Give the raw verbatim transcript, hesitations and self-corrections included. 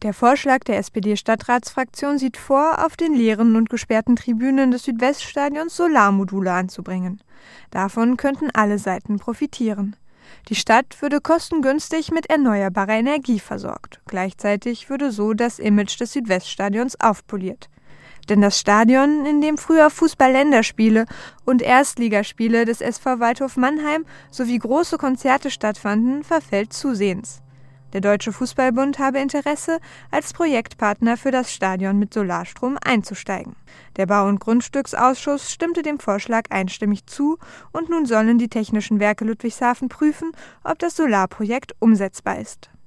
Der Vorschlag der S P D-Stadtratsfraktion sieht vor, auf den leeren und gesperrten Tribünen des Südweststadions Solarmodule anzubringen. Davon könnten alle Seiten profitieren. Die Stadt würde kostengünstig mit erneuerbarer Energie versorgt. Gleichzeitig würde so das Image des Südweststadions aufpoliert. Denn das Stadion, in dem früher Fußball-Länderspiele und Erstligaspiele des S V Waldhof Mannheim sowie große Konzerte stattfanden, verfällt zusehends. Der Deutsche Fußballbund habe Interesse, als Projektpartner für das Stadion mit Solarstrom einzusteigen. Der Bau- und Grundstücksausschuss stimmte dem Vorschlag einstimmig zu und nun sollen die Technischen Werke Ludwigshafen prüfen, ob das Solarprojekt umsetzbar ist.